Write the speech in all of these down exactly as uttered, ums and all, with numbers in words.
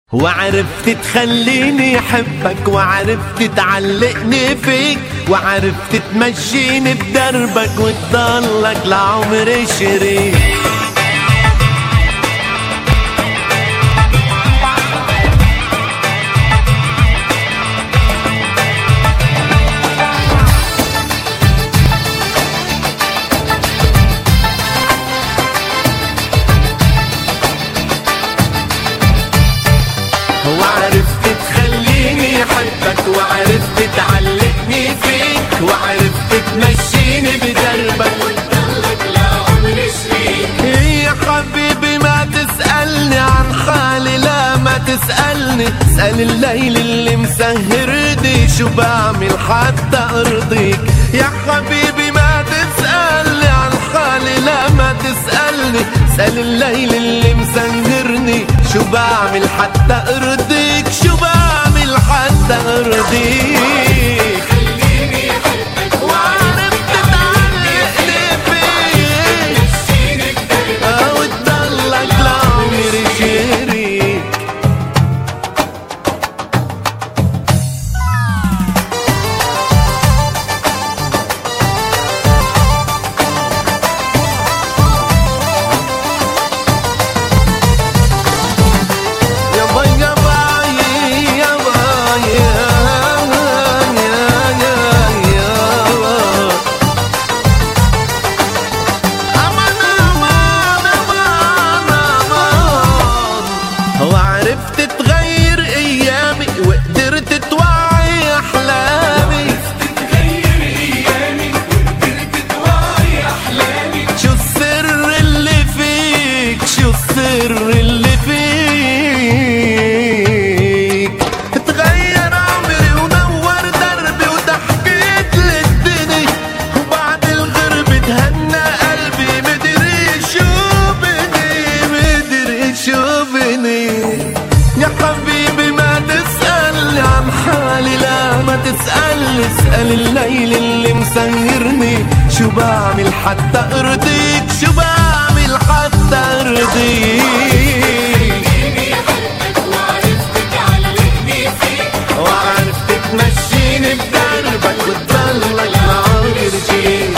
وعرفت تخليني احبك، وعرفت تعلقني فيك، وعرفت تمشيني بدربك وتضلك لعمري شريك. وعرفت تخليني احبك، وعرفت تعلقني فيك، وعرفت تمشيني بدربك وتضلك لعمري شريك. يا حبيبي ما تسألني عن حالي، لا ما تسألني، اسأل الليل اللي مسهرني شو بعمل حتى ارضيك. يا حبيبي ما تسألني عن حالي، لا ما تسألني، اسأل الليل اللي مسهرني شو بعمل حتى ارضيك، شو بعمل حتى ارضيك. خليني احبك وعرفت تعلقني فيك، تمشيني بدربك وتضلك لعمري شريك. وعرفت تغير ايامي وقدرت توعي احلامي، وعرفت تغير ايامي وقدرت توعي احلامي. شو السر اللي فيك، شو السر اللي فيك، تغير عمري ونور دربي وضحكت للدنيا، وبعد الغرب تهنى قلبي مدري شو بدي، مدري شو بدي. يا حبيبي ما تسألني عن حالي، لا ما تسألني، اسأل الليل اللي مسهرني شو بعمل حتى ارضيك، شو بعمل حتى ارضيك. وعرفت تعلقني فيك، وعرفت تمشيني بدربك وتضلك لعمري شريك.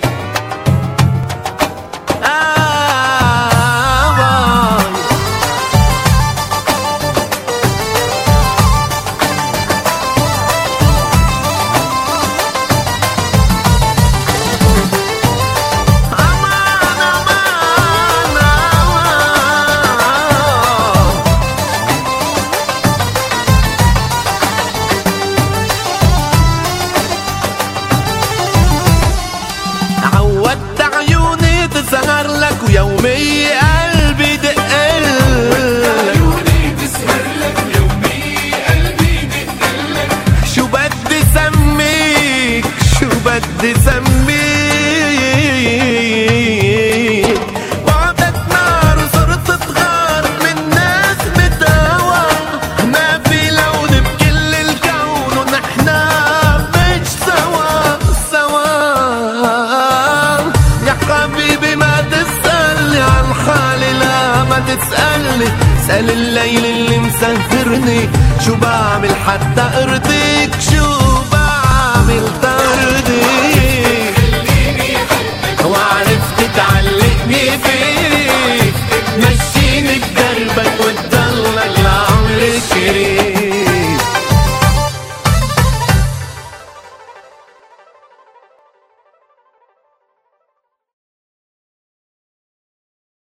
عودت عيوني تسهر لك ويومي قلبي دقلك، عيوني تسهر لك ويومي قلبي دقلك. شو بدي سميك، شو بدي سميك، بعدك نار وصرت تغار من ناس متهوى، ما في لون بكل الكون ونحنا مش سوا سوا. يا حبيبي ما تسألني عن حالي، لا ما تسألني، اسأل الليل اللي مسهرني شو بعمل حتى ارضيك، شو بعمل